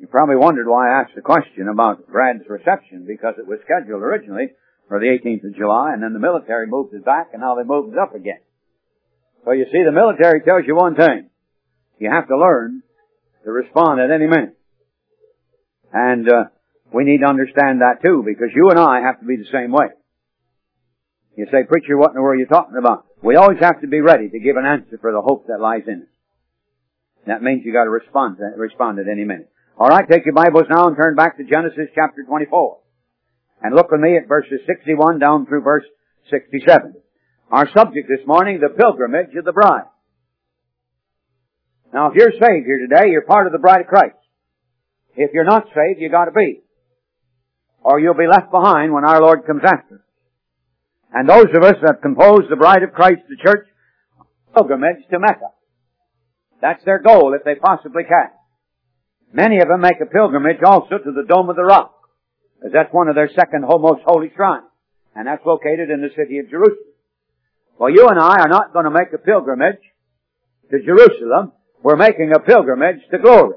probably wondered why I asked the question about Brad's reception, because it was scheduled originally for the 18th of July, and then the military moved it back, and now they moved it up again. So you see, the military tells you one thing. You have to learn to respond at any minute. And we need to understand that too, because you and I have to be the same way. You say, preacher, what in the world are you talking about? We always have to be ready to give an answer for the hope that lies in us. That means you got to respond at any minute. All right, take your Bibles now and turn back to Genesis chapter 24. And look with me at verses 61 down through verse 67. Our subject this morning, the pilgrimage of the bride. Now, if you're saved here today, you're part of the bride of Christ. If you're not saved, you got to be. Or you'll be left behind when our Lord comes after us. And those of us that compose the bride of Christ, the church, pilgrimage to Mecca. That's their goal if they possibly can. Many of them make a pilgrimage also to the Dome of the Rock, because that's one of their second most holy shrines. And that's located in the city of Jerusalem. Well, you and I are not going to make a pilgrimage to Jerusalem. We're making a pilgrimage to glory.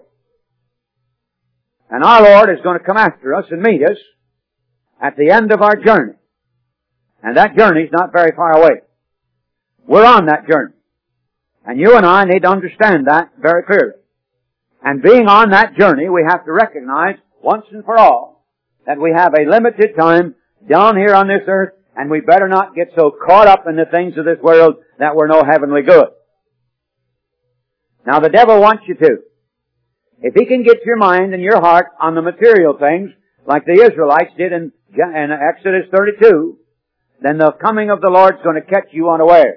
And our Lord is going to come after us and meet us at the end of our journey. And that journey's not very far away. We're on that journey. And you and I need to understand that very clearly. And being on that journey, we have to recognize once and for all that we have a limited time down here on this earth, and we better not get so caught up in the things of this world that we're no heavenly good. Now the devil wants you to. If he can get your mind and your heart on the material things, like the Israelites did in Exodus 32, then the coming of the Lord's going to catch you unawares.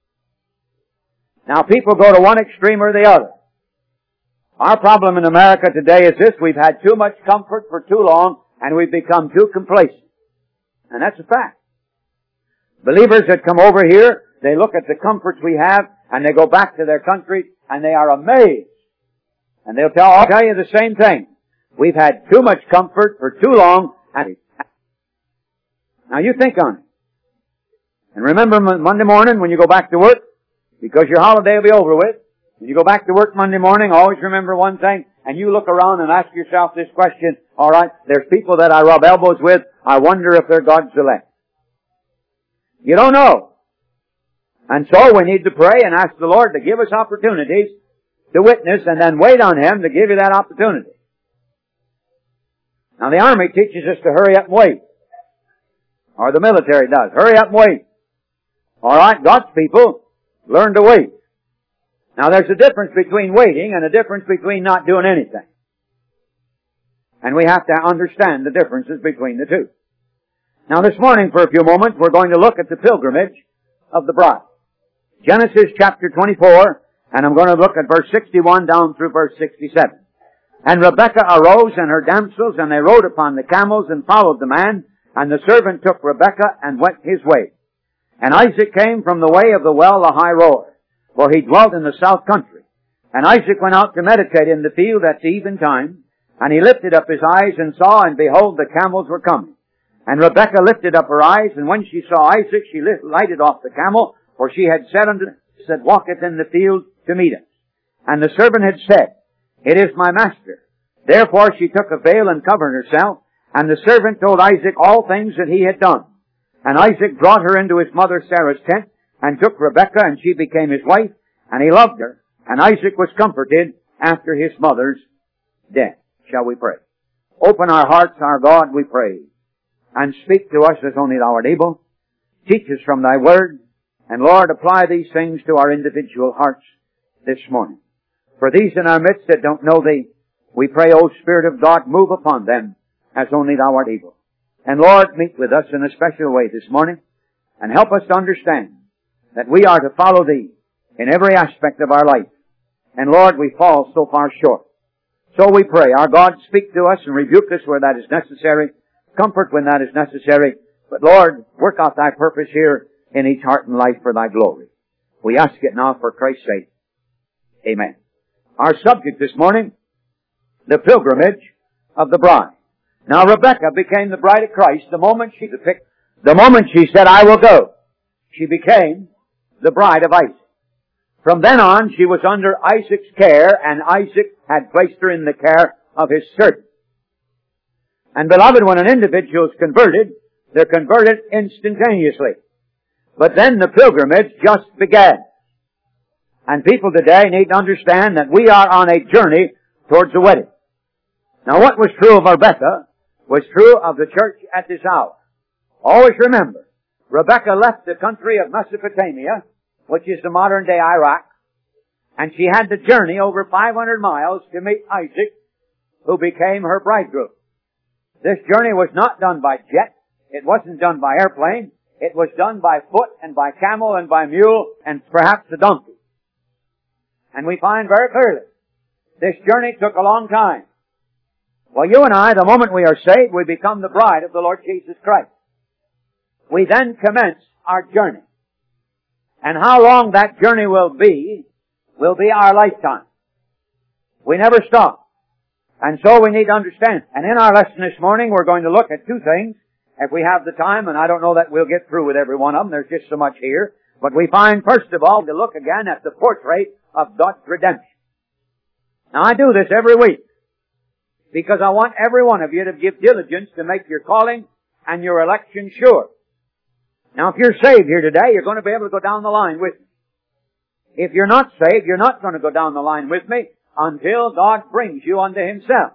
Now people go to one extreme or the other. Our problem in America today is this: we've had too much comfort for too long, and we've become too complacent. And that's a fact. Believers that come over here, they look at the comforts we have, and they go back to their country, and they are amazed. And I'll tell you the same thing. We've had too much comfort for too long. Now you think on it. And remember Monday morning when you go back to work, because your holiday will be over with, when you go back to work Monday morning, always remember one thing, and you look around and ask yourself this question: all right, there's people that I rub elbows with, I wonder if they're God's elect. You don't know. And so we need to pray and ask the Lord to give us opportunities to witness, and then wait on Him to give you that opportunity. Now the Army teaches us to hurry up and wait. Or the military does. Hurry up and wait. Alright, God's people learn to wait. Now there's a difference between waiting and a difference between not doing anything. And we have to understand the differences between the two. Now this morning, for a few moments, we're going to look at the pilgrimage of the bride. Genesis chapter 24, and I'm going to look at verse 61 down through verse 67. And Rebekah arose and her damsels, and they rode upon the camels and followed the man. And the servant took Rebekah and went his way. And Isaac came from the way of the well Lahai-Roi, for he dwelt in the south country. And Isaac went out to meditate in the field at the eventime. And he lifted up his eyes and saw, and behold, the camels were coming. And Rebekah lifted up her eyes, and when she saw Isaac, she lighted off the camel, for she had said, walketh in the field to meet us. And the servant had said, it is my master. Therefore she took a veil and covered herself, and the servant told Isaac all things that he had done. And Isaac brought her into his mother Sarah's tent, and took Rebekah, and she became his wife, and he loved her. And Isaac was comforted after his mother's death. Shall we pray? Open our hearts, our God, we pray, and speak to us as only thou art able. Teach us from thy word, and Lord, apply these things to our individual hearts this morning. For these in our midst that don't know thee, we pray, O Spirit of God, move upon them as only thou art able. And Lord, meet with us in a special way this morning, and help us to understand that we are to follow thee in every aspect of our life. And Lord, we fall so far short. So we pray, our God, speak to us and rebuke us where that is necessary, comfort when that is necessary. But Lord, work out thy purpose here in each heart and life for thy glory. We ask it now for Christ's sake. Amen. Our subject this morning, the pilgrimage of the bride. Now Rebekah became the bride of Christ the moment she said, I will go. She became the bride of Isaac. From then on, she was under Isaac's care, and Isaac had placed her in the care of His servant. And beloved, when an individual is converted, they're converted instantaneously. But then the pilgrimage just began. And people today need to understand that we are on a journey towards the wedding. Now what was true of Rebekah was true of the church at this hour. Always remember, Rebekah left the country of Mesopotamia, which is the modern day Iraq, and she had to journey over 500 miles to meet Isaac, who became her bridegroom. This journey was not done by jet. It wasn't done by airplane. It was done by foot and by camel and by mule and perhaps a donkey. And we find very clearly, this journey took a long time. Well, you and I, the moment we are saved, we become the bride of the Lord Jesus Christ. We then commence our journey. And how long that journey will be our lifetime. We never stop. And so we need to understand. And in our lesson this morning, we're going to look at two things. If we have the time, and I don't know that we'll get through with every one of them, there's just so much here. But we find, first of all, to look again at the portrait of God's redemption. Now I do this every week, because I want every one of you to give diligence to make your calling and your election sure. Now if you're saved here today, you're going to be able to go down the line with me. If you're not saved, you're not going to go down the line with me until God brings you unto Himself.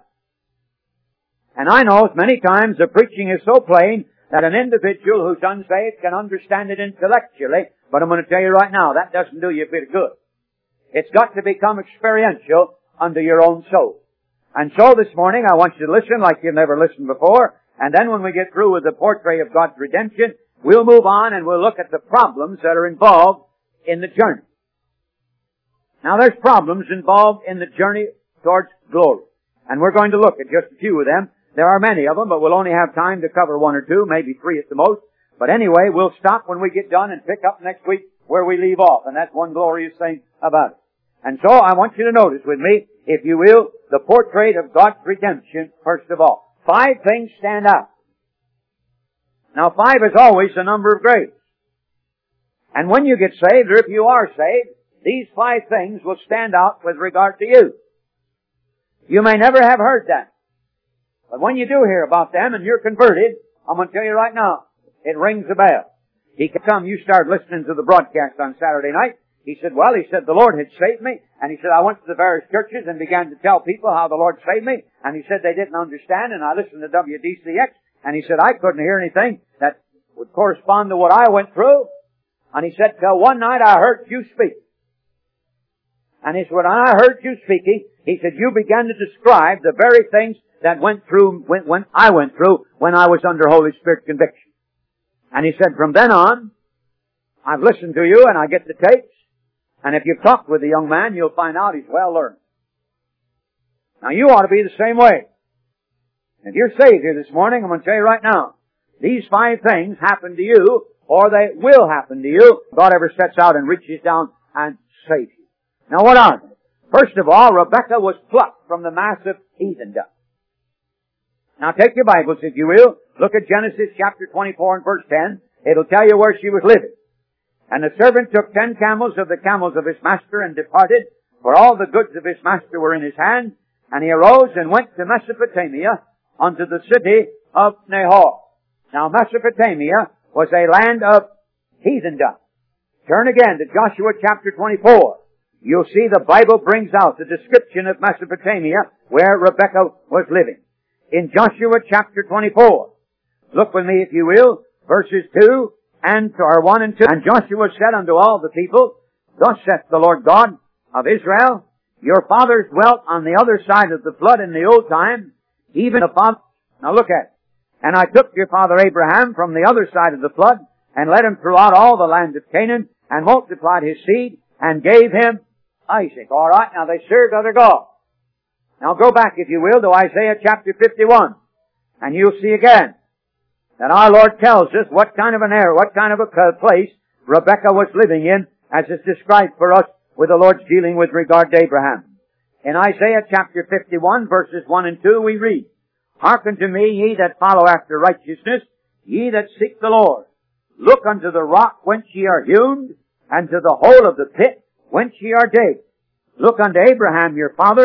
And I know many times the preaching is so plain that an individual who's unsaved can understand it intellectually, but I'm going to tell you right now, that doesn't do you a bit of good. It's got to become experiential unto your own soul. And so this morning I want you to listen like you've never listened before, and then when we get through with the portrait of God's redemption, we'll move on and we'll look at the problems that are involved in the journey. Now there's problems involved in the journey towards glory. And we're going to look at just a few of them. There are many of them, but we'll only have time to cover one or two, maybe three at the most. But anyway, we'll stop when we get done and pick up next week where we leave off. And that's one glorious thing about it. And so I want you to notice with me, if you will, the portrait of God's redemption, first of all. 5 things stand out. Now 5 is always the number of grace. And when you get saved, or if you are saved, these 5 things will stand out with regard to you. You may never have heard that. But when you do hear about them and you're converted, I'm going to tell you right now, it rings a bell. He can come, you start listening to the broadcast on Saturday night. He said, the Lord had saved me. And he said, I went to the various churches and began to tell people how the Lord saved me. And he said they didn't understand. And I listened to WDCX. And he said, I couldn't hear anything that would correspond to what I went through. And he said, till one night I heard you speak. And he said, when I heard you speaking, he said, you began to describe the very things that when I went through when I was under Holy Spirit conviction. And he said, from then on, I've listened to you and I get the tapes. And if you've talked with the young man, you'll find out he's well learned. Now you ought to be the same way. If you're saved here this morning, I'm going to tell you right now, these 5 things happen to you, or they will happen to you, if God ever sets out and reaches down and saves you. Now what are they? First of all, Rebekah was plucked from the massive heathendom. Now take your Bibles, if you will. Look at Genesis chapter 24 and verse 10. It'll tell you where she was living. And the servant took 10 camels of the camels of his master and departed, for all the goods of his master were in his hand. And he arose and went to Mesopotamia unto the city of Nahor. Now Mesopotamia was a land of heathendom. Turn again to Joshua chapter 24. You'll see the Bible brings out the description of Mesopotamia where Rebekah was living. In Joshua chapter 24, look with me if you will, verses 2 or 1 and 2. And Joshua said unto all the people, thus saith the Lord God of Israel, your fathers dwelt on the other side of the flood in the old time, even the father. Now look at it. And I took your father Abraham from the other side of the flood, and led him throughout all the land of Canaan, and multiplied his seed, and gave him Isaac. All right, now they served other gods. Now go back, if you will, to Isaiah chapter 51, and you'll see again that our Lord tells us what kind of a place Rebekah was living in, as is described for us with the Lord's dealing with regard to Abraham. In Isaiah chapter 51, verses 1 and 2, we read, hearken to me, ye that follow after righteousness, ye that seek the Lord. Look unto the rock whence ye are hewn, and to the hole of the pit whence ye are digged. Look unto Abraham your father,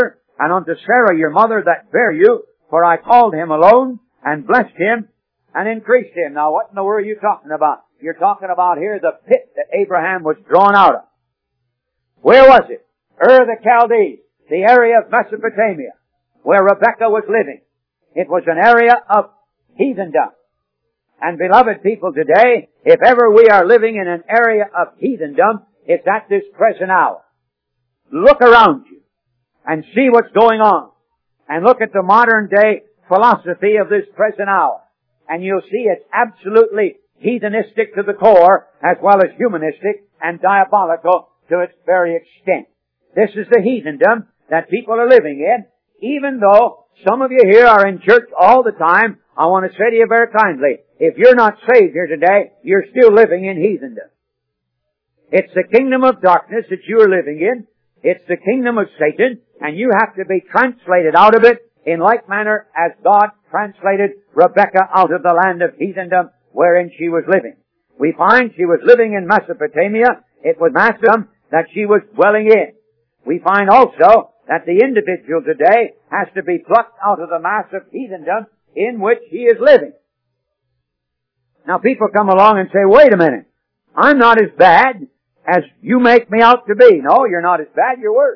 and unto Sarah your mother that bare you, for I called him alone, and blessed him, and increased him. Now what in the world are you talking about? You're talking about here the pit that Abraham was drawn out of. Where was it? Ur the Chaldees, the area of Mesopotamia, where Rebekah was living. It was an area of heathendom. And beloved people today, if ever we are living in an area of heathendom, it's at this present hour. Look around you and see what's going on. And look at the modern day philosophy of this present hour. And you'll see it's absolutely heathenistic to the core, as well as humanistic and diabolical to its very extent. This is the heathendom that people are living in. Even though some of you here are in church all the time, I want to say to you very kindly, if you're not saved here today, you're still living in heathendom. It's the kingdom of darkness that you are living in. It's the kingdom of Satan, and you have to be translated out of it in like manner as God translated Rebekah out of the land of heathendom wherein she was living. We find she was living in Mesopotamia. It was Macedon that she was dwelling in. We find also that the individual today has to be plucked out of the mass of heathendom in which he is living. Now people come along and say, wait a minute, I'm not as bad as you make me out to be. No, you're not as bad, you're worse.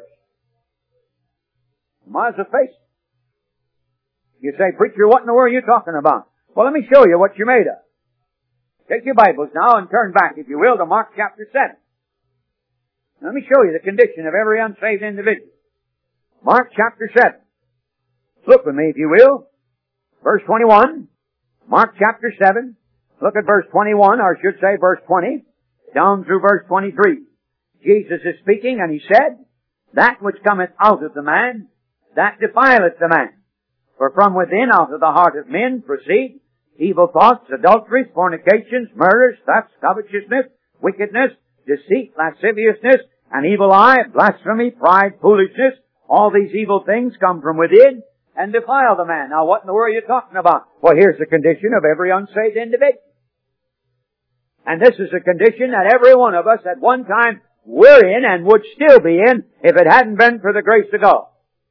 Might as well face it. You say, preacher, what in the world are you talking about? Well, let me show you what you're made of. Take your Bibles now and turn back, if you will, to Mark chapter 7. Let me show you the condition of every unsaved individual. Mark chapter 7. Look with me, if you will. Verse 21. Mark chapter 7. Look at verse 21, or I should say verse 20, down through verse 23. Jesus is speaking, and he said, that which cometh out of the man, that defileth the man. For from within, out of the heart of men, proceed evil thoughts, adulteries, fornications, murders, thefts, covetousness, wickedness, deceit, lasciviousness, an evil eye, blasphemy, pride, foolishness. All these evil things come from within and defile the man. Now what in the world are you talking about? Well, here's the condition of every unsaved individual. And this is a condition that every one of us at one time were in and would still be in if it hadn't been for the grace of God.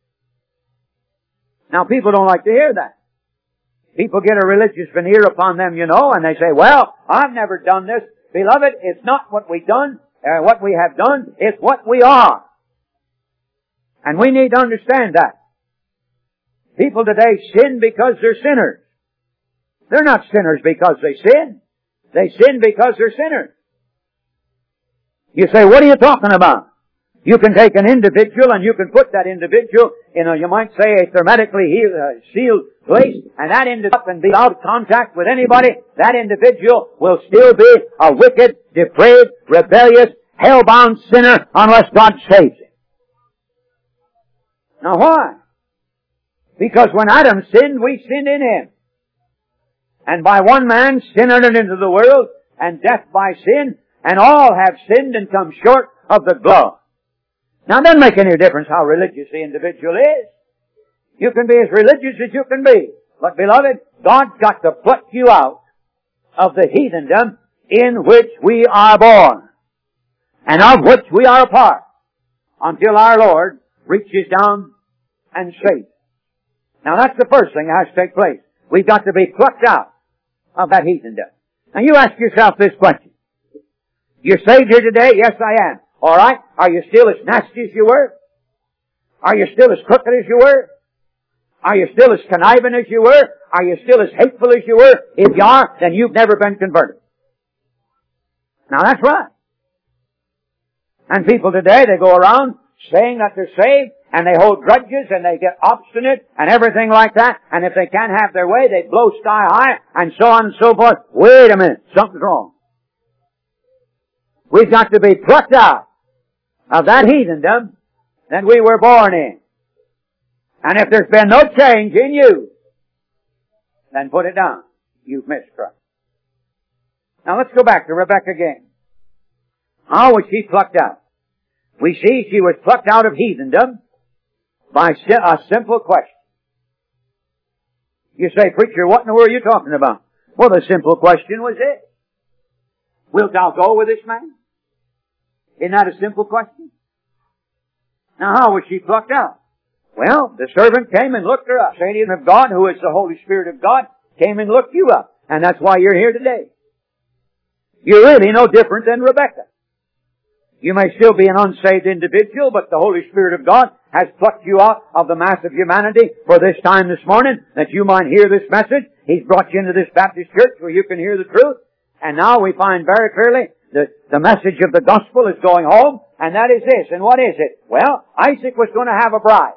Now people don't like to hear that. People get a religious veneer upon them, you know, and they say, well, I've never done this. Beloved, it's not what we've done, what we have done, it's what we are. And we need to understand that. People today sin because they're sinners. They're not sinners because they sin. They sin because they're sinners. You say, what are you talking about? You can take an individual and you can put that individual in a, you might say, a hermetically sealed place, and that individual and be out of contact with anybody. That individual will still be a wicked, depraved, rebellious, hell-bound sinner unless God saves him. Now why? Because when Adam sinned, we sinned in him. And by one man sin entered into the world, and death by sin, and all have sinned and come short of the glory. Now it doesn't make any difference how religious the individual is. You can be as religious as you can be. But beloved, God's got to pluck you out of the heathendom in which we are born, and of which we are a part, until our Lord reaches down and saves. Now that's the first thing that has to take place. We've got to be plucked out of that heathendom. Now you ask yourself this question. You're saved here today? Yes, I am. Alright? Are you still as nasty as you were? Are you still as crooked as you were? Are you still as conniving as you were? Are you still as hateful as you were? If you are, then you've never been converted. Now that's right. And people today, they go around saying that they're saved, and they hold grudges, and they get obstinate, and everything like that, and if they can't have their way, they blow sky high, and so on and so forth. Wait a minute, something's wrong. We've got to be plucked out of that heathendom that we were born in. And if there's been no change in you, then put it down. You've missed Christ. Now let's go back to Rebekah again. How was she plucked out? We see she was plucked out of heathendom by a simple question. You say, preacher, what in the world are you talking about? Well, the simple question was this. Wilt thou go with this man? Isn't that a simple question? Now how was she plucked out? Well, the servant came and looked her up. Satan of God, who is the Holy Spirit of God, came and looked you up. And that's why you're here today. You're really no different than Rebekah. You may still be an unsaved individual, but the Holy Spirit of God has plucked you out of the mass of humanity for this time this morning, that you might hear this message. He's brought you into this Baptist church where you can hear the truth. And now we find very clearly that the message of the gospel is going home, and that is this. And what is it? Well, Isaac was going to have a bride.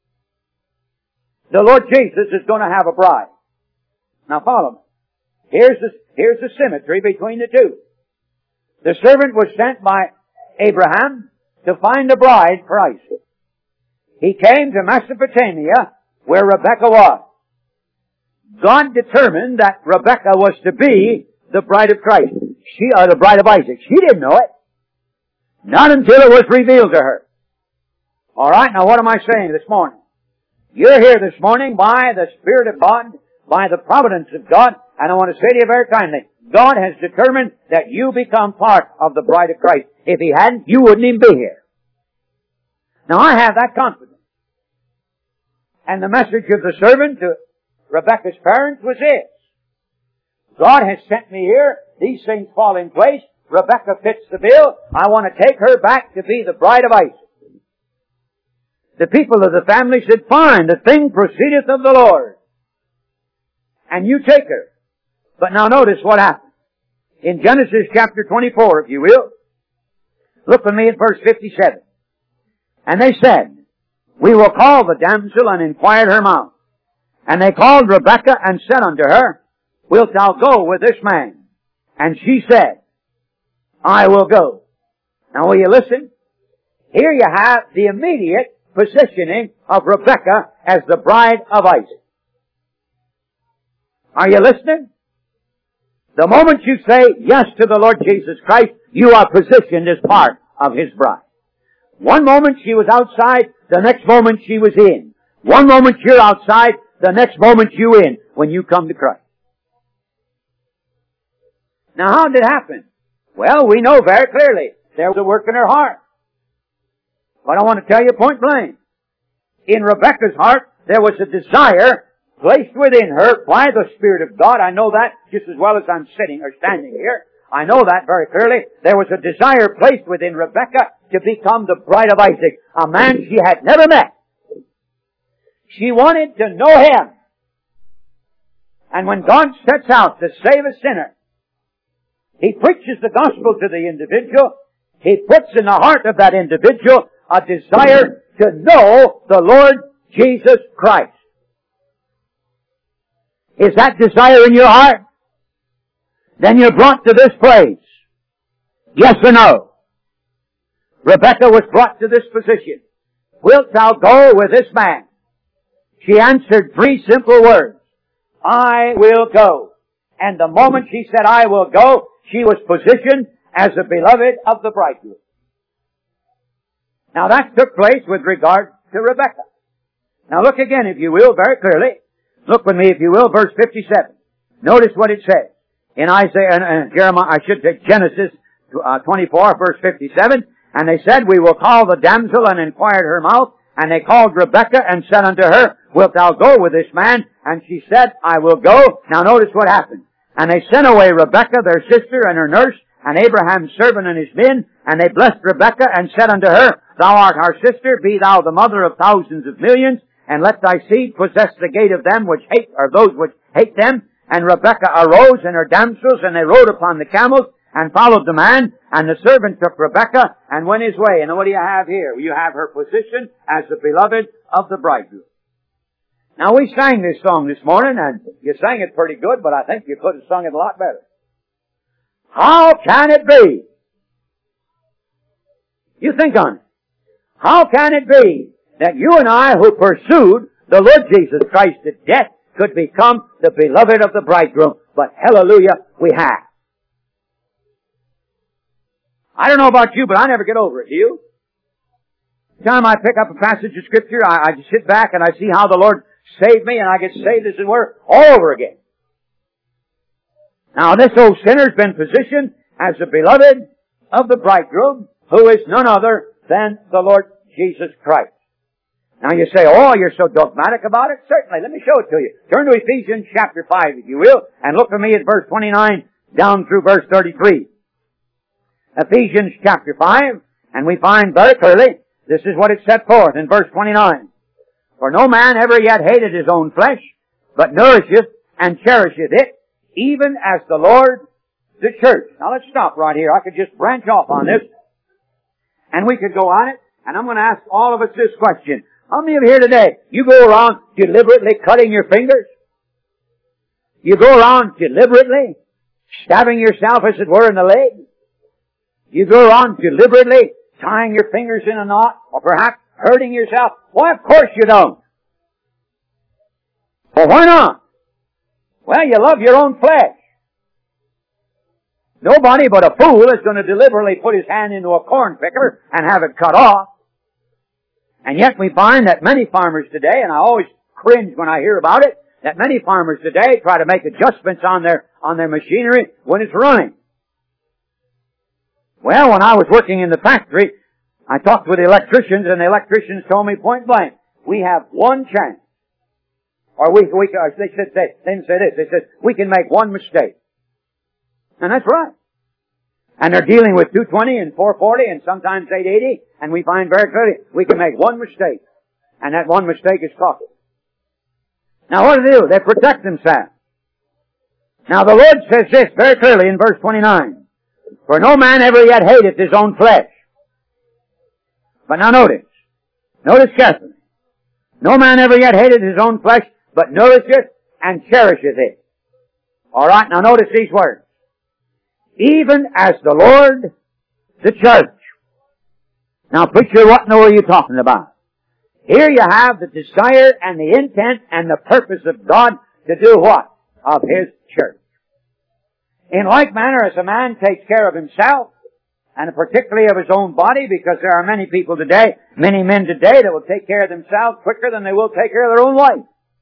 The Lord Jesus is going to have a bride. Now follow me. Here's the symmetry between the two. The servant was sent by Abraham to find a bride for Isaac. He came to Mesopotamia where Rebekah was. God determined that Rebekah was to be the bride of Christ. The bride of Isaac. She didn't know it. Not until it was revealed to her. Alright, now what am I saying this morning? You're here this morning by the Spirit of God, by the providence of God, and I want to say to you very kindly, God has determined that you become part of the bride of Christ. If He hadn't, you wouldn't even be here. Now I have that confidence. And the message of the servant to Rebekah's parents was this. God has sent me here. These things fall in place. Rebekah fits the bill. I want to take her back to be the bride of Isaac. The people of the family said, fine, the thing proceedeth of the Lord. And you take her. But now notice what happened. In Genesis chapter 24, if you will, look with me at verse 57. And they said, we will call the damsel and inquire her mouth. And they called Rebekah and said unto her, wilt thou go with this man? And she said, I will go. Now will you listen? Here you have the immediate positioning of Rebekah as the bride of Isaac. Are you listening? The moment you say yes to the Lord Jesus Christ, you are positioned as part of His bride. One moment she was outside, the next moment she was in. One moment you're outside, the next moment you in when you come to Christ. Now how did it happen? Well, we know very clearly there was a work in her heart. But I want to tell you point blank. In Rebekah's heart, there was a desire placed within her by the Spirit of God. I know that just as well as I'm sitting or standing here. I know that very clearly. There was a desire placed within Rebekah to become the bride of Isaac, a man she had never met. She wanted to know Him. And when God sets out to save a sinner, He preaches the gospel to the individual. He puts in the heart of that individual a desire to know the Lord Jesus Christ. Is that desire in your heart? Then you're brought to this place. Yes or no? Rebekah was brought to this position. Wilt thou go with this man? She answered 3 simple words. I will go. And the moment she said, I will go, she was positioned as the beloved of the bridegroom. Now that took place with regard to Rebekah. Now look again, if you will, very clearly. Look with me, if you will, verse 57. Notice what it says. In Genesis 24, verse 57. And they said, we will call the damsel and inquired her mouth. And they called Rebekah and said unto her, wilt thou go with this man? And she said, I will go. Now notice what happened. And they sent away Rebekah, their sister, and her nurse, and Abraham's servant and his men. And they blessed Rebekah and said unto her, thou art our sister, be thou the mother of thousands of millions, and let thy seed possess the gate of them which hate, or those which hate them. And Rebekah arose and her damsels, and they rode upon the camels, and followed the man, and the servant took Rebekah, and went his way. And what do you have here? You have her position as the beloved of the bridegroom. Now we sang this song this morning, and you sang it pretty good, but I think you could have sung it a lot better. How can it be? You think on it. How can it be that you and I, who pursued the Lord Jesus Christ to death, could become the beloved of the bridegroom? But hallelujah, we have. I don't know about you, but I never get over it. Do you? Every time I pick up a passage of Scripture, I just sit back and I see how the Lord saved me, and I get saved, as it were, all over again. Now this old sinner's been positioned as the beloved of the bridegroom, who is none other than the Lord Jesus Christ. Now you say, oh, you're so dogmatic about it? Certainly, let me show it to you. Turn to Ephesians chapter 5, if you will, and look with me at verse 29 down through verse 33. Ephesians chapter 5, and we find very clearly, this is what it set forth in verse 29. For no man ever yet hated his own flesh, but nourisheth and cherisheth it, even as the Lord the church. Now let's stop right here. I could just branch off on this, and we could go on it, and I'm going to ask all of us this question. How many of you here today, you go around deliberately cutting your fingers? You go around deliberately stabbing yourself, as it were, in the leg? You go around deliberately tying your fingers in a knot, or perhaps hurting yourself? Why, of course you don't. Well, why not? Well, you love your own flesh. Nobody but a fool is going to deliberately put his hand into a corn picker and have it cut off. And yet we find that many farmers today, and I always cringe when I hear about it, that many farmers today try to make adjustments on their machinery when it's running. Well, when I was working in the factory, I talked with the electricians, and the electricians told me point blank, we have one chance. Or they didn't say this, they said, we can make one mistake. And that's right. And they're dealing with 220 and 440 and sometimes 880, and we find very clearly we can make one mistake. And that one mistake is costly. Now what do? They protect themselves. Now the Lord says this very clearly in verse 29. For no man ever yet hateth his own flesh. But now notice carefully. No man ever yet hated his own flesh, but nourisheth and cherisheth it. Alright, now notice these words. Even as the Lord, the church. Now picture what in the world you're talking about. Here you have the desire and the intent and the purpose of God to do what? Of His church. In like manner as a man takes care of himself, and particularly of his own body, because there are many people today, many men today that will take care of themselves quicker than they will take care of their own wife.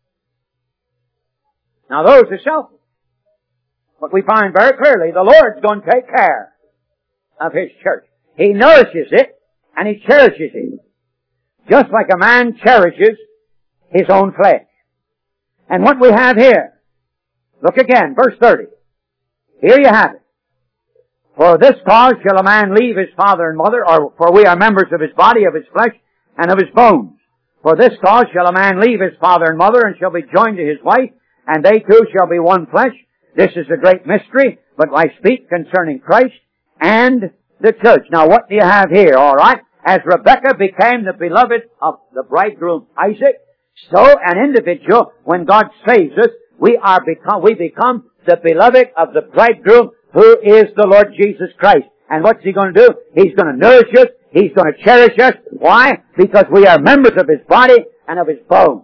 Now those are selfish. But we find very clearly the Lord's going to take care of His church. He nourishes it and He cherishes it. Just like a man cherishes his own flesh. And what we have here, look again, verse 30. Here you have it. For this cause shall a man leave his father and mother, or for we are members of his body, of his flesh, and of his bones. For this cause shall a man leave his father and mother, and shall be joined to his wife, and they two shall be one flesh. This is a great mystery, but I speak concerning Christ and the church. Now what do you have here, alright? As Rebekah became the beloved of the bridegroom Isaac, so an individual, when God saves us, we become the beloved of the bridegroom, who is the Lord Jesus Christ. And what's He going to do? He's going to nourish us. He's going to cherish us. Why? Because we are members of His body and of His bones.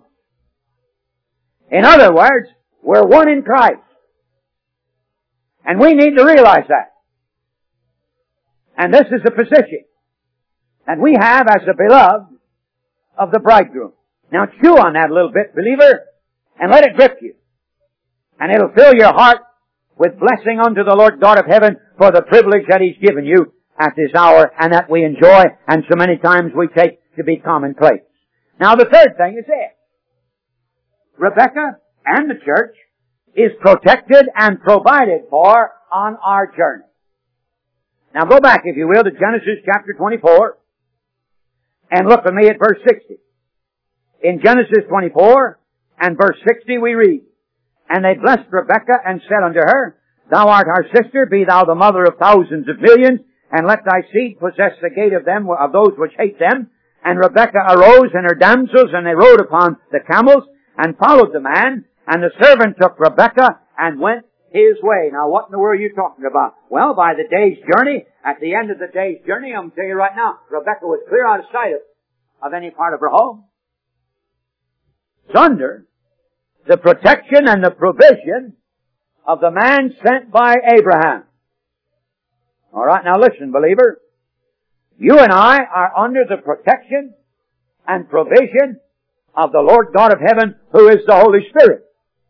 In other words, we're one in Christ. And we need to realize that. And this is the position that we have as the beloved of the bridegroom. Now chew on that a little bit, believer, and let it grip you. And it'll fill your heart with blessing unto the Lord God of heaven for the privilege that He's given you at this hour and that we enjoy and so many times we take to be commonplace. Now the third thing is this. Rebekah and the church is protected and provided for on our journey. Now go back, if you will, to Genesis chapter 24 and look with me at verse 60. In Genesis 24 and verse 60 we read, And they blessed Rebekah and said unto her, Thou art our sister, be thou the mother of thousands of millions, and let thy seed possess the gate of them, of those which hate them. And Rebekah arose and her damsels, and they rode upon the camels, and followed the man, and the servant took Rebekah and went his way. Now what in the world are you talking about? Well, by the day's journey, at the end of the day's journey, I'm going to tell you right now, Rebekah was clear out of sight of any part of her home. It's under the protection and the provision of the man sent by Abraham. Alright, now listen, believer. You and I are under the protection and provision of the Lord God of heaven, who is the Holy Spirit.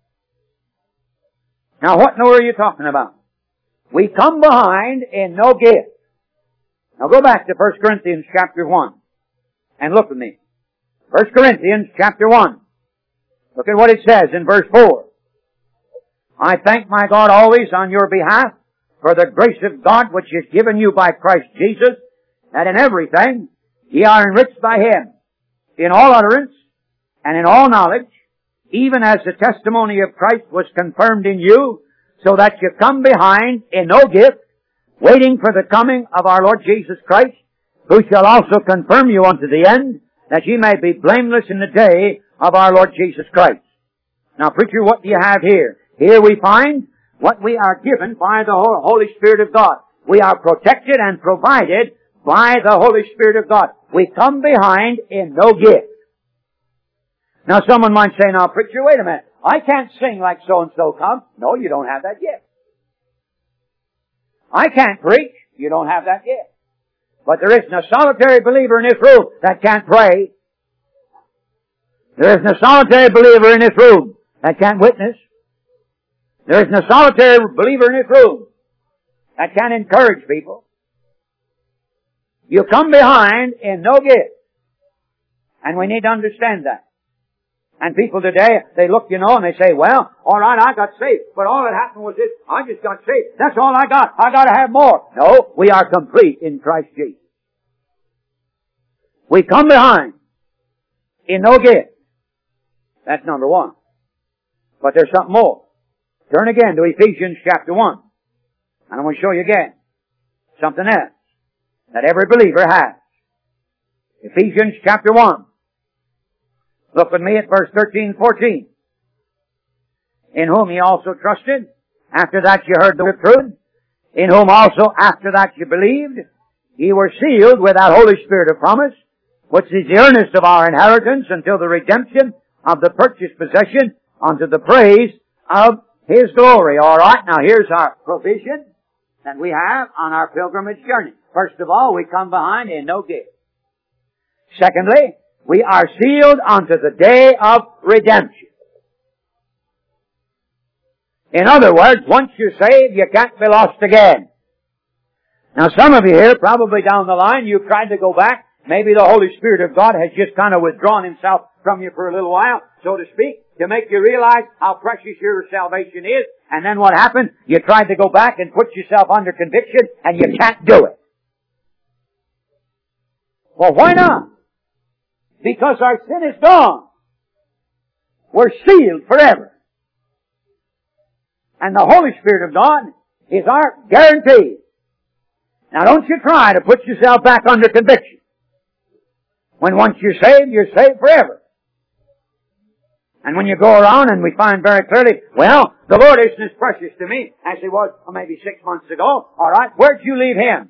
Now what in the world are you talking about? We come behind in no gift. Now go back to 1 Corinthians chapter 1 and look with me. 1 Corinthians chapter 1. Look at what it says in verse 4. I thank my God always on your behalf for the grace of God which is given you by Christ Jesus, that in everything ye are enriched by Him, in all utterance and in all knowledge, even as the testimony of Christ was confirmed in you, so that you come behind in no gift, waiting for the coming of our Lord Jesus Christ, who shall also confirm you unto the end, that ye may be blameless in the day of our Lord Jesus Christ. Now, preacher, what do you have here? Here we find what we are given by the Holy Spirit of God. We are protected and provided by the Holy Spirit of God. We come behind in no gift. Now, someone might say, now, preacher, wait a minute. I can't sing like so-and-so come. No, you don't have that gift. I can't preach. You don't have that gift. But there isn't a solitary believer in this room that can't pray. There isn't a solitary believer in this room that can't witness. There isn't a solitary believer in this room that can't encourage people. You come behind in no gift. And we need to understand that. And people today, they look, and they say, well, alright, I got saved, but all that happened was this, I just got saved. That's all I got. I gotta have more. No, we are complete in Christ Jesus. We come behind in no gift. That's number one. But there's something more. Turn again to Ephesians chapter 1. And I'm going to show you again something else that every believer has. Ephesians chapter 1. Look with me at verse 13 and 14. In whom ye also trusted, after that ye heard the truth, in whom also after that ye believed, ye were sealed with that Holy Spirit of promise, which is the earnest of our inheritance until the redemption of the purchased possession unto the praise of His glory. Alright, now here's our provision that we have on our pilgrimage journey. First of all, we come behind in no gift. Secondly, we are sealed unto the day of redemption. In other words, once you're saved, you can't be lost again. Now some of you here, probably down the line, you've tried to go back. Maybe the Holy Spirit of God has just kind of withdrawn Himself from you for a little while, so to speak, to make you realize how precious your salvation is. And then what happened? You tried to go back and put yourself under conviction, and you can't do it. Well, why not? Because our sin is gone. We're sealed forever. And the Holy Spirit of God is our guarantee. Now don't you try to put yourself back under conviction. When once you're saved forever. And when you go around and we find very clearly, well, the Lord isn't as precious to me as He was maybe 6 months ago. Alright, where'd you leave Him?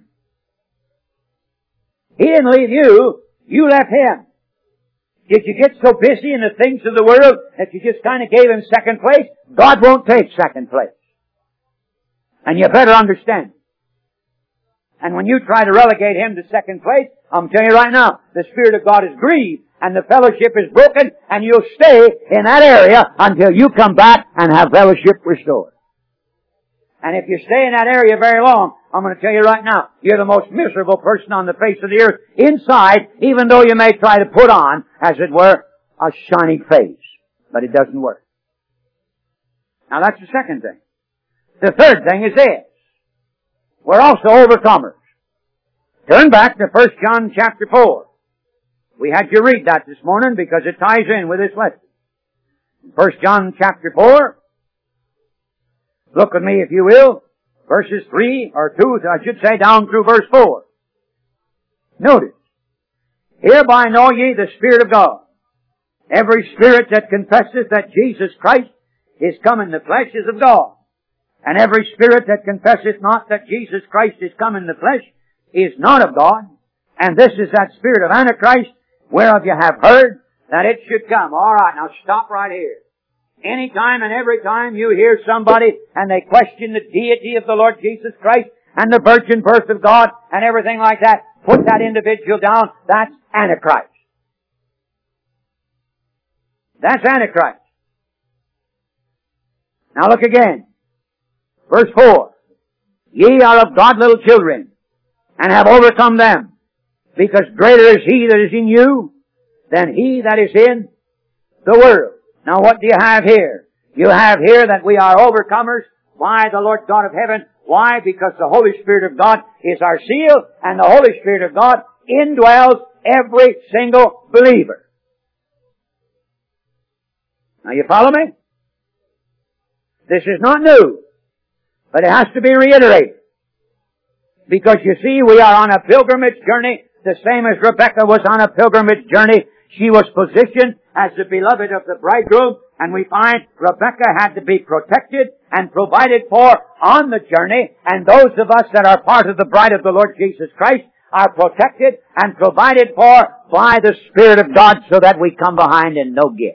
He didn't leave you, you left Him. Did you get so busy in the things of the world that you just kind of gave Him second place? God won't take second place. And you better understand. And when you try to relegate Him to second place, I'm telling you right now, the Spirit of God is grieved and the fellowship is broken, and you'll stay in that area until you come back and have fellowship restored. And if you stay in that area very long, I'm going to tell you right now, you're the most miserable person on the face of the earth inside, even though you may try to put on, as it were, a shining face. But it doesn't work. Now that's the second thing. The third thing is this. We're also overcomers. Turn back to 1 John chapter 4. We had you read that this morning because it ties in with this lesson. 1 John chapter 4. Look with me if you will. Verses 3 or 2, I should say, down through verse 4. Notice. Hereby know ye the Spirit of God. Every spirit that confesses that Jesus Christ is come in the flesh is of God. And every spirit that confesseth not that Jesus Christ is come in the flesh is not of God. And this is that spirit of Antichrist, whereof you have heard that it should come. Alright, now stop right here. Anytime and every time you hear somebody and they question the deity of the Lord Jesus Christ and the virgin birth of God and everything like that, put that individual down. That's Antichrist. That's Antichrist. Now look again. Verse 4. Ye are of God little children, and have overcome them, because greater is He that is in you than he that is in the world. Now what do you have here? You have here that we are overcomers by the Lord God of heaven. Why? Because the Holy Spirit of God is our seal, and the Holy Spirit of God indwells every single believer. Now you follow me? This is not new, but it has to be reiterated. Because you see, we are on a pilgrimage journey, the same as Rebekah was on a pilgrimage journey. She was positioned as the beloved of the bridegroom, and we find Rebekah had to be protected and provided for on the journey, and those of us that are part of the bride of the Lord Jesus Christ are protected and provided for by the Spirit of God so that we come behind in no gift.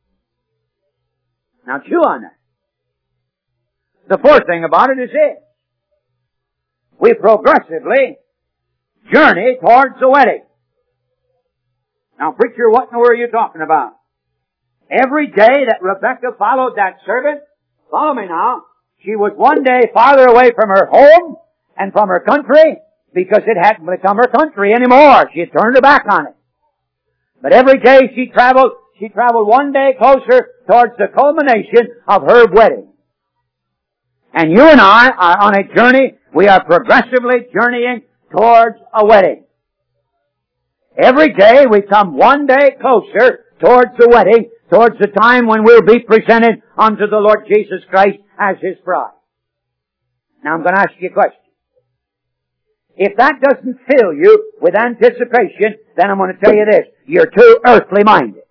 Now chew on that. The fourth thing about it is this. We progressively journey towards the wedding. Now preacher, what in the world are you talking about? Every day that Rebekah followed that servant, follow me now, she was one day farther away from her home and from her country because it hadn't become her country anymore. She had turned her back on it. But every day she traveled one day closer towards the culmination of her wedding. And you and I are on a journey. We are progressively journeying towards a wedding. Every day we come one day closer towards the wedding, towards the time when we'll be presented unto the Lord Jesus Christ as His bride. Now I'm going to ask you a question. If that doesn't fill you with anticipation, then I'm going to tell you this. You're too earthly minded.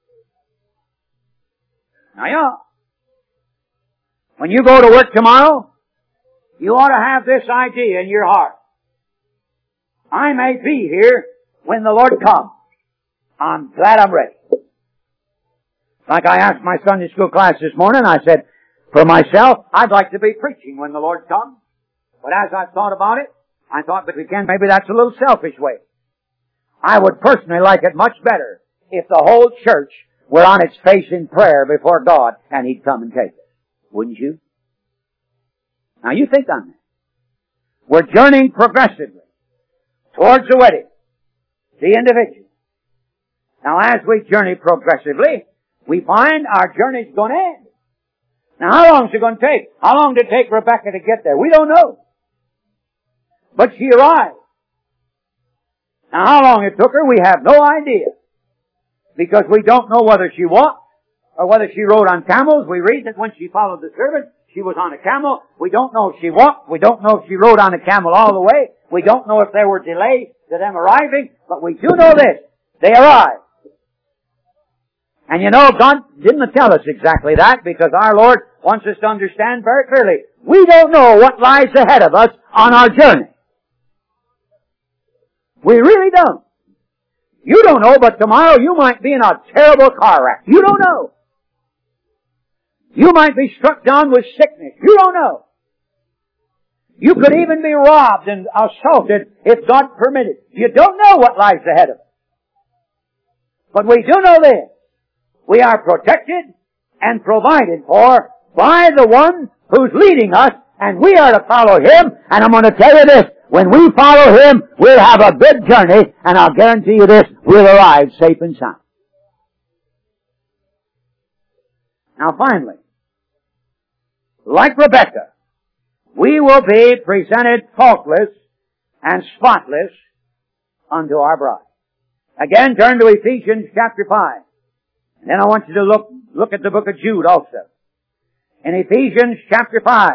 Now yeah. When you go to work tomorrow, you ought to have this idea in your heart. I may be here when the Lord comes. I'm glad I'm ready. Like I asked my Sunday school class this morning, I said, for myself, I'd like to be preaching when the Lord comes. But as I thought about it, I thought, but again, maybe that's a little selfish way. I would personally like it much better if the whole church were on its face in prayer before God and He'd come and take it. Wouldn't you? Now you think on that. We're journeying progressively towards the wedding, the individual. Now as we journey progressively, we find our journey's going to end. Now how long is it going to take? How long did it take Rebekah to get there? We don't know. But she arrived. Now how long it took her, we have no idea. Because we don't know whether she walked or whether she rode on camels. We read that when she followed the servant, she was on a camel. We don't know if she walked. We don't know if she rode on a camel all the way. We don't know if there were delays to them arriving. But we do know this. They arrived. And you know, God didn't tell us exactly that because our Lord wants us to understand very clearly. We don't know what lies ahead of us on our journey. We really don't. You don't know, but tomorrow you might be in a terrible car wreck. You don't know. You might be struck down with sickness. You don't know. You could even be robbed and assaulted if God permitted. You don't know what lies ahead of us. But we do know this. We are protected and provided for by the one who's leading us, and we are to follow Him. And I'm going to tell you this. When we follow Him, we'll have a good journey, and I'll guarantee you this, we'll arrive safe and sound. Now finally, like Rebekah, we will be presented faultless and spotless unto our bride. Again, turn to Ephesians chapter 5. And then I want you to look at the book of Jude also. In Ephesians chapter 5,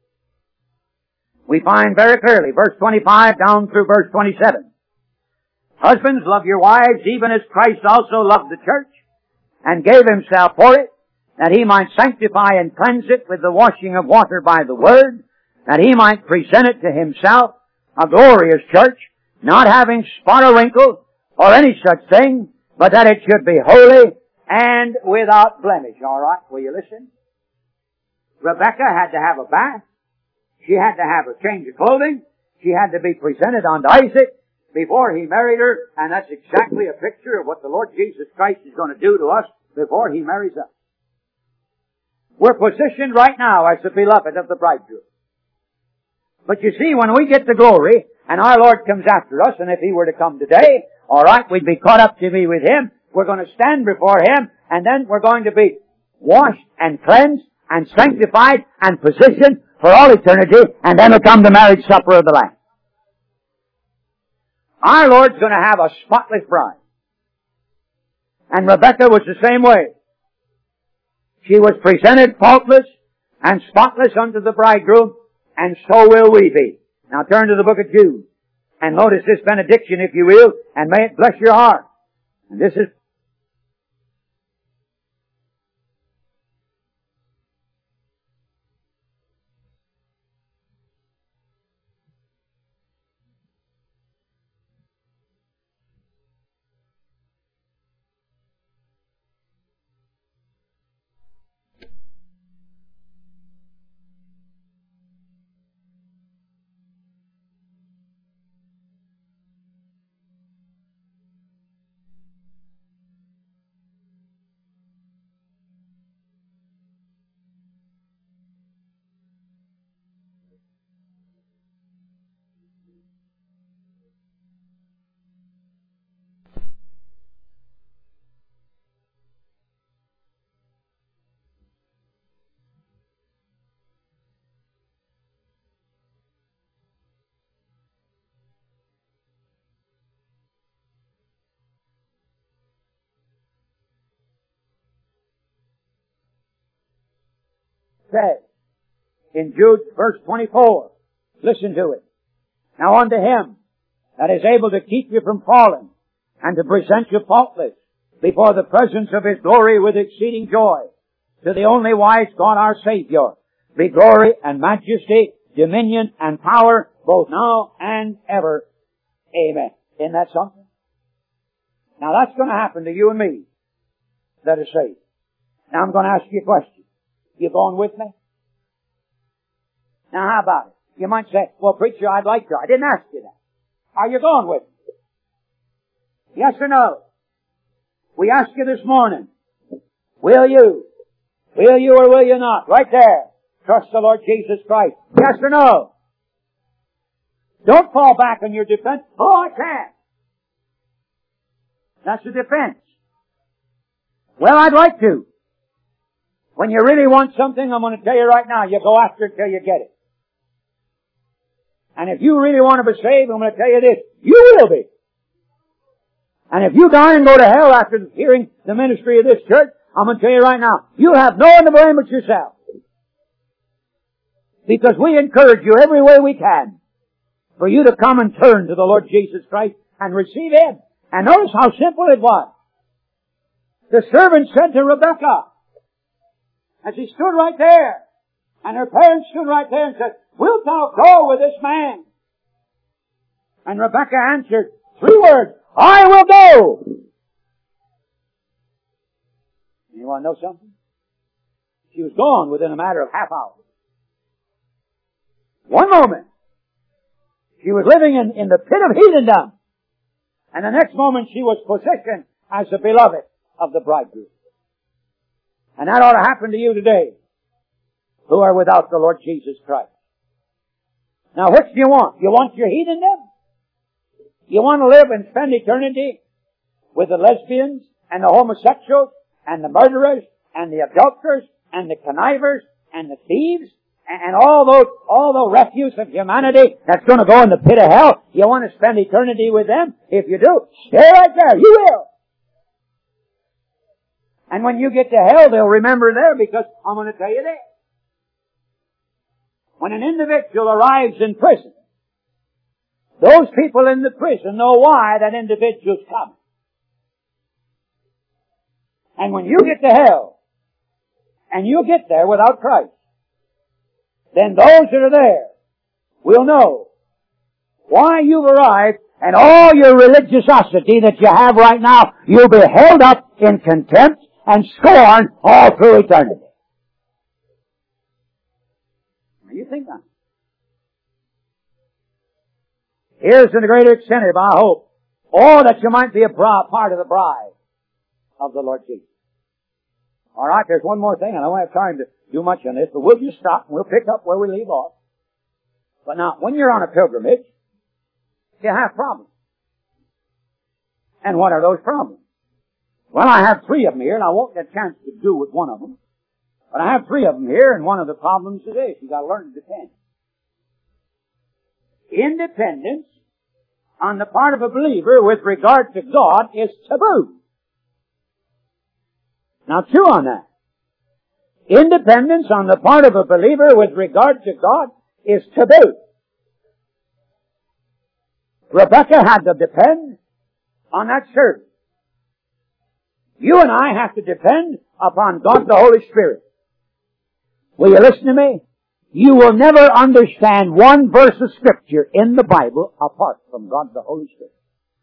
we find very clearly, verse 25 down through verse 27. Husbands, love your wives, even as Christ also loved the church, and gave Himself for it, that He might sanctify and cleanse it with the washing of water by the Word, that He might present it to Himself, a glorious church, not having spot or wrinkle, or any such thing, but that it should be holy and without blemish. All right, will you listen? Rebekah had to have a bath. She had to have a change of clothing. She had to be presented unto Isaac before he married her. And that's exactly a picture of what the Lord Jesus Christ is going to do to us before He marries us. We're positioned right now as the beloved of the bridegroom. But you see, when we get to glory and our Lord comes after us, and if He were to come today, all right, we'd be caught up to be with Him We're going to stand before Him, and then we're going to be washed and cleansed and sanctified and positioned for all eternity, and then will come the marriage supper of the Lamb. Our Lord's going to have a spotless bride. And Rebekah was the same way. She was presented faultless and spotless unto the bridegroom, and so will we be. Now turn to the book of Jude, and notice this benediction, if you will, and may it bless your heart. And this is said in Jude verse 24. Listen to it. Now unto Him that is able to keep you from falling and to present you faultless before the presence of His glory with exceeding joy, to the only wise God our Savior, be glory and majesty, dominion and power, both now and ever. Amen. Isn't that something? Now that's going to happen to you and me that are saved. Now I'm going to ask you a question. You going with me? Now how about it? You might say, well preacher, I'd like to. I didn't ask you that. Are you going with me? Yes or no? We asked you this morning, will you? Will you or will you not? Right there. Trust the Lord Jesus Christ. Yes or no? Don't fall back on your defense. Oh, I can't. That's the defense. Well, I'd like to. When you really want something, I'm going to tell you right now, you go after it till you get it. And if you really want to be saved, I'm going to tell you this, you will be. And if you die and go to hell after hearing the ministry of this church, I'm going to tell you right now, you have no one to blame but yourself. Because we encourage you every way we can for you to come and turn to the Lord Jesus Christ and receive Him. And notice how simple it was. The servant said to Rebekah, as he stood right there, and her parents stood right there and said, wilt thou go with this man? And Rebekah answered, 3 words, I will go. You want to know something? She was gone within a matter of half hour. One moment, she was living in the pit of heathendom. And the next moment she was positioned as the beloved of the bridegroom. And that ought to happen to you today, who are without the Lord Jesus Christ. Now which do you want? You want your heathendom? You want to live and spend eternity with the lesbians and the homosexuals and the murderers and the adulterers and the connivers and the thieves and all the refuse of humanity that's going to go in the pit of hell? You want to spend eternity with them? If you do, stay right there. You will. And when you get to hell, they'll remember there, because I'm going to tell you this. When an individual arrives in prison, those people in the prison know why that individual's coming. And when you get to hell, and you get there without Christ, then those that are there will know why you've arrived, and all your religiosity that you have right now, you'll be held up in contempt and scorn all through eternity. Now you think that. Here's the great incentive, I hope. Oh, that you might be a part of the bride of the Lord Jesus. All right, there's one more thing, and I don't have time to do much on this, but we'll just stop and we'll pick up where we leave off. But now, when you're on a pilgrimage, you have problems. And what are those problems? Well, I have three of them here, and I won't get a chance to do with one of them. But I have three of them here, and one of the problems is this. You've got to learn to depend. Independence on the part of a believer with regard to God is taboo. Now chew on that. Independence on the part of a believer with regard to God is taboo. Rebecca had to depend on that servant. You and I have to depend upon God the Holy Spirit. Will you listen to me? You will never understand one verse of Scripture in the Bible apart from God the Holy Spirit.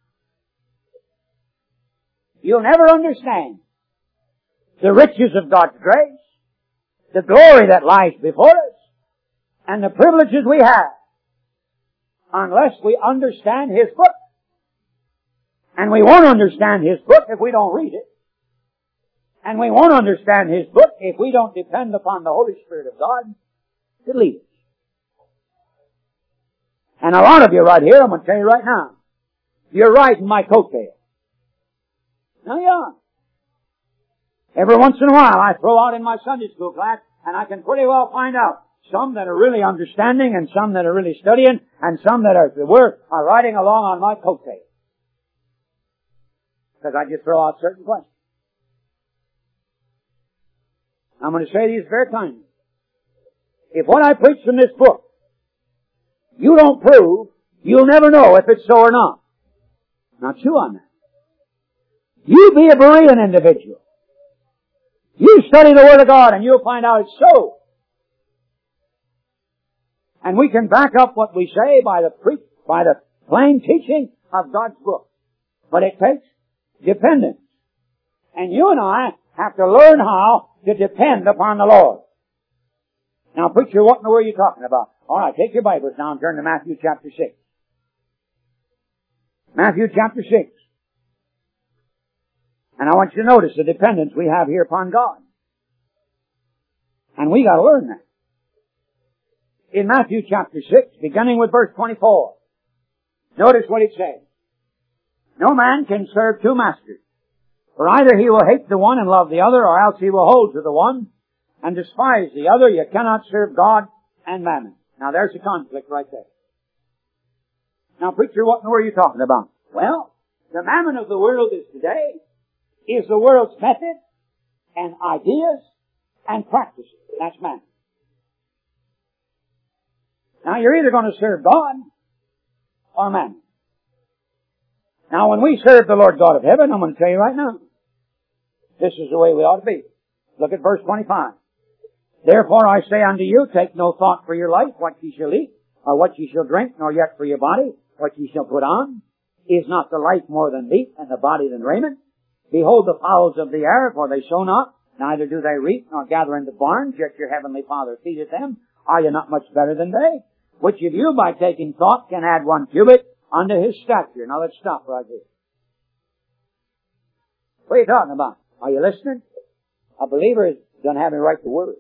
You'll never understand the riches of God's grace, the glory that lies before us, and the privileges we have, unless we understand His book. And we won't understand His book if we don't read it. And we won't understand His book if we don't depend upon the Holy Spirit of God to lead us. And a lot of you right here, I'm going to tell you right now, you're riding my coattail. Now you are. Every once in a while I throw out in my Sunday school class, and I can pretty well find out some that are really understanding and some that are really studying and some that are riding along on my coattail. Because I just throw out certain questions. I'm going to say these very kindly. If what I preach from this book you don't prove, you'll never know if it's so or not. Now chew on that. You be a Berean individual. You study the Word of God and you'll find out it's so. And we can back up what we say by the plain teaching of God's book. But it takes dependence. And you and I have to learn how to depend upon the Lord. Now, preacher, what in the world are you talking about? All right, take your Bibles now and turn to Matthew chapter 6. Matthew chapter 6. And I want you to notice the dependence we have here upon God. And we got to learn that. In Matthew chapter 6, beginning with verse 24, notice what it says. No man can serve two masters. For either he will hate the one and love the other, or else he will hold to the one and despise the other. You cannot serve God and mammon. Now there's a conflict right there. Now preacher, what in the world are you talking about? Well, the mammon of the world is today is the world's method and ideas and practices. That's mammon. Now you're either going to serve God or mammon. Now when we serve the Lord God of heaven, I'm going to tell you right now, this is the way we ought to be. Look at verse 25. Therefore I say unto you, take no thought for your life, what ye shall eat, or what ye shall drink, nor yet for your body, what ye shall put on. Is not the life more than meat, and the body than raiment? Behold the fowls of the air, for they sow not, neither do they reap, nor gather into barns, yet your heavenly Father feedeth them. Are you not much better than they? Which of you, by taking thought, can add 1 cubit unto his stature? Now let's stop right here. What are you talking about? Are you listening? A believer is going to have him write the word.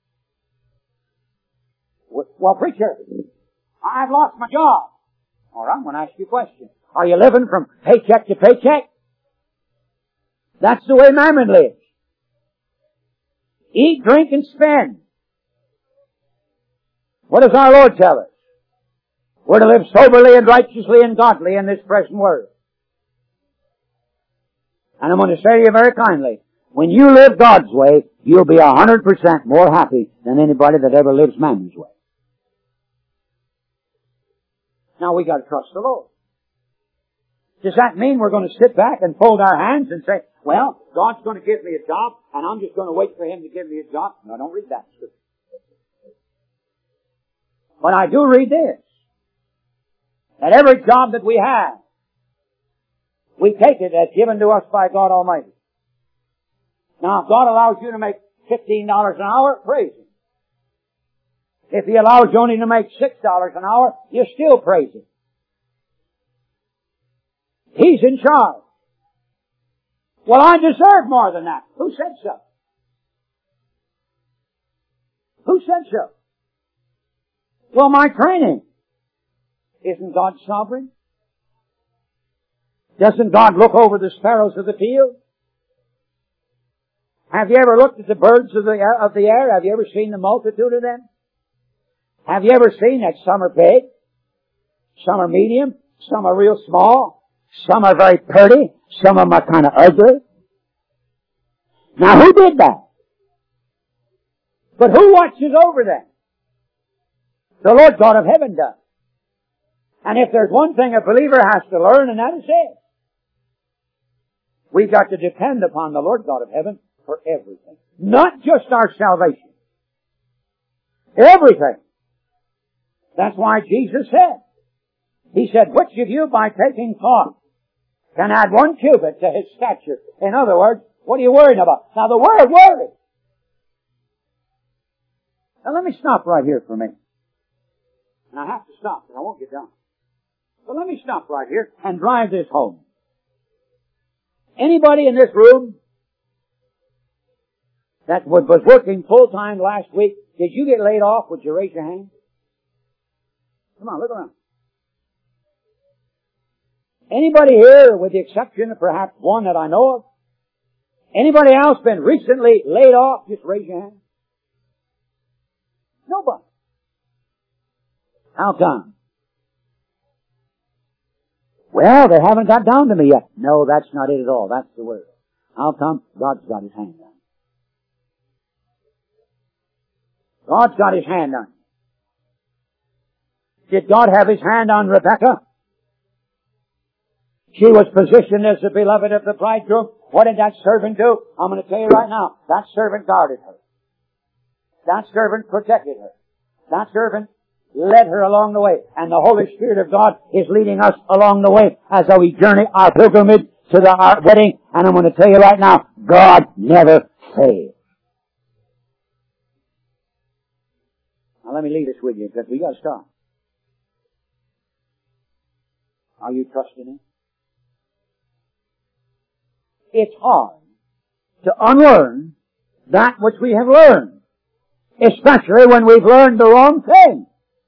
Well, preacher, I've lost my job. All right, I'm going to ask you a question. Are you living from paycheck to paycheck? That's the way mammon lives. Eat, drink, and spend. What does our Lord tell us? We're to live soberly and righteously and godly in this present world. And I'm going to say to you very kindly, when you live God's way, you'll be 100% more happy than anybody that ever lives man's way. Now we got to trust the Lord. Does that mean we're going to sit back and fold our hands and say, well, God's going to give me a job and I'm just going to wait for Him to give me a job? No, don't read that scripture. But I do read this. That every job that we have, we take it as given to us by God Almighty. Now, if God allows you to make $15 an hour, praise Him. If He allows you only to make $6 an hour, you still praise Him. He's in charge. Well, I deserve more than that. Who said so? Who said so? Well, my training. Isn't God sovereign? Doesn't God look over the sparrows of the field? Have you ever looked at the birds of the air? Have you ever seen the multitude of them? Have you ever seen that some are big, some are medium, some are real small, some are very pretty, some of them are kind of ugly? Now who did that? But who watches over them? The Lord God of heaven does. And if there's one thing a believer has to learn, and that is it, we've got to depend upon the Lord God of heaven for everything. Not just our salvation. Everything. That's why Jesus said, He said, which of you by taking thought can add 1 cubit to his stature? In other words, what are you worrying about? Now the word worry. Now let me stop right here for a minute. And I have to stop, but I won't get done. So let me stop right here and drive this home. Anybody in this room that was working full-time last week, did you get laid off? Would you raise your hand? Come on, look around. Anybody here, with the exception of perhaps one that I know of, anybody else been recently laid off? Just raise your hand. Nobody. How come? Well, they haven't got down to me yet. No, that's not it at all. That's the word. How come? God's got His hand on you. God's got His hand on you. Did God have His hand on Rebekah? She was positioned as the beloved of the bridegroom. What did that servant do? I'm going to tell you right now. That servant guarded her. That servant protected her. That servant led her along the way. And the Holy Spirit of God is leading us along the way as we journey our pilgrimage to our wedding. And I'm going to tell you right now, God never fails. Now let me leave this with you because we got to stop. Are you trusting Him? It's hard to unlearn that which we have learned, especially when we've learned the wrong thing.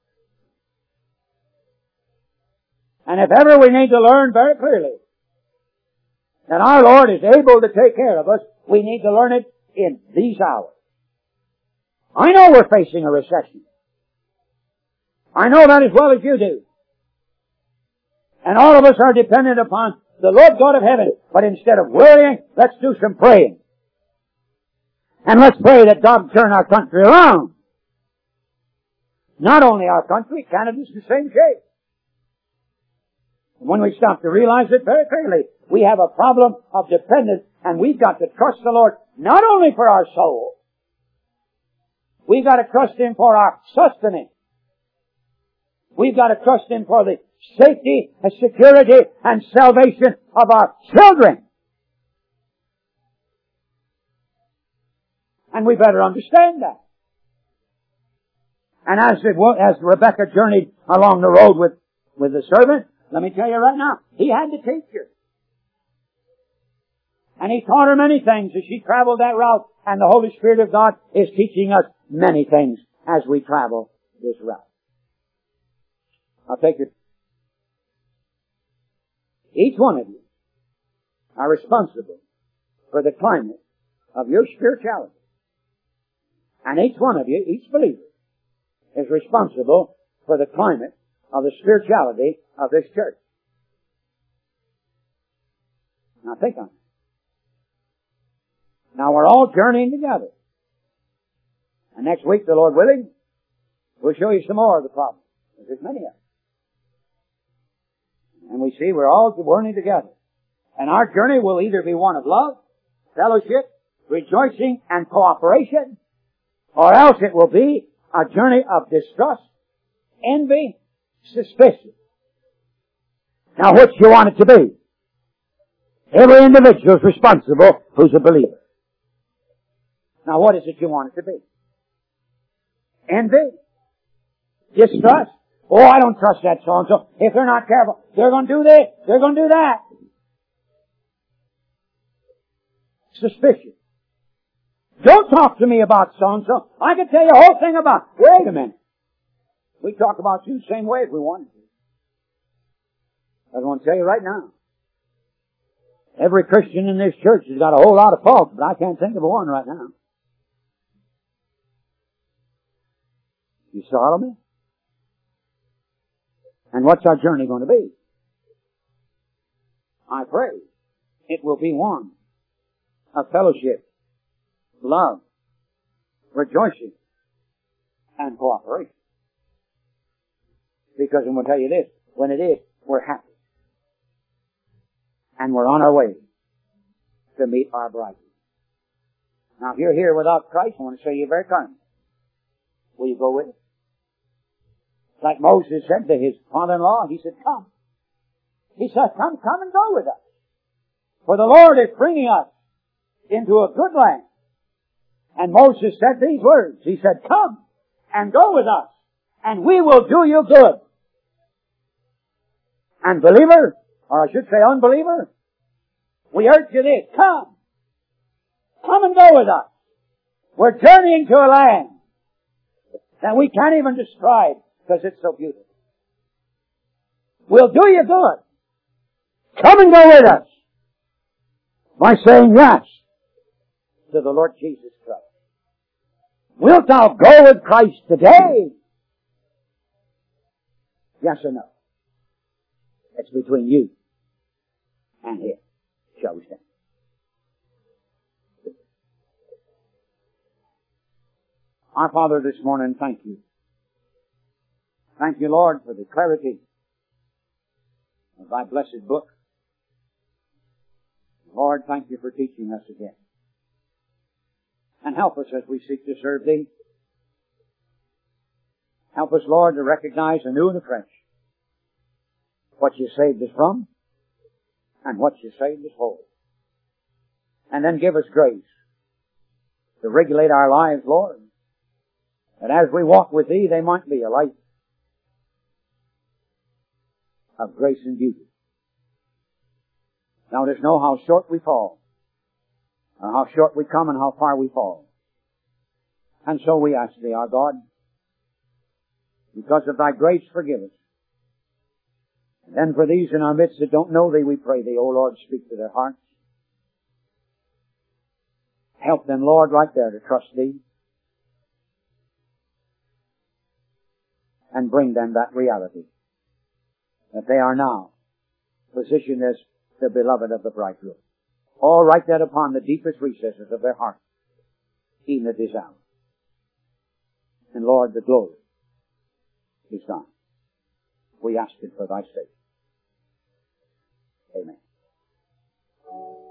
And if ever we need to learn very clearly that our Lord is able to take care of us, we need to learn it in these hours. I know we're facing a recession. I know that as well as you do. And all of us are dependent upon the Lord God of heaven. But instead of worrying, let's do some praying. And let's pray that God turn our country around. Not only our country, Canada's the same shape. And when we stop to realize it very clearly, we have a problem of dependence, and we've got to trust the Lord not only for our soul, we've got to trust Him for our sustenance. We've got to trust Him for the safety and security and salvation of our children. And we better understand that. And as Rebekah journeyed along the road with the servant, let me tell you right now, he had to teach her. And he taught her many things as she traveled that route. And the Holy Spirit of God is teaching us many things as we travel this route. I'll take it. Each one of you are responsible for the climate of your spirituality. And each one of you, each believer, is responsible for the climate of the spirituality of this church. Now think on it. Now we're all journeying together. And next week, the Lord willing, we'll show you some more of the problems. There's many of them. And we see we're all journeying together. And our journey will either be one of love, fellowship, rejoicing, and cooperation, or else it will be a journey of distrust, envy, suspicion. Now which do you want it to be? Every individual is responsible who's a believer. Now what is it you want it to be? Envy? Distrust? Oh, I don't trust that so-and-so. If they're not careful, they're going to do this, they're going to do that. Suspicion. Don't talk to me about so-and-so. I can tell you a whole thing about. Wait a minute. We talk about you the same way if we wanted to. I want to tell you right now. Every Christian in this church has got a whole lot of faults, but I can't think of one right now. You follow me? And what's our journey going to be? I pray it will be one of fellowship, love, rejoicing, and cooperation. Because I'm going to tell you this, when it is, we're happy. And we're on our way to meet our bride. Now if you're here without Christ, I want to say you very kindly, will you go with us? Like Moses said to his father-in-law, he said, come. He said, come and go with us. For the Lord is bringing us into a good land. And Moses said these words. He said, come and go with us, and we will do you good. And believer, or I should say unbeliever, we urge you this, come. Come and go with us. We're journeying to a land that we can't even describe because it's so beautiful. We'll do you good. Come and go with us by saying yes to the Lord Jesus Christ. Wilt thou go with Christ today? Yes or no? It's between you and Him. Shall we stand? Our Father, this morning, thank you. Thank you, Lord, for the clarity of thy blessed book. Lord, thank you for teaching us again. And help us as we seek to serve thee. Help us, Lord, to recognize anew and afresh what you saved us from and what you saved us for. And then give us grace to regulate our lives, Lord, that as we walk with thee, they might be a life of grace and beauty. Now, let us know how short we fall, or how short we come and how far we fall. And so we ask thee, our God, because of thy grace, forgive us. And then for these in our midst that don't know thee, we pray thee, O Lord, speak to their hearts. Help them, Lord, right there to trust thee. And bring them that reality that they are now positioned as the beloved of the bridegroom. All write that upon the deepest recesses of their heart, even at this hour. And Lord, the glory is thine. We ask it for thy sake. Amen.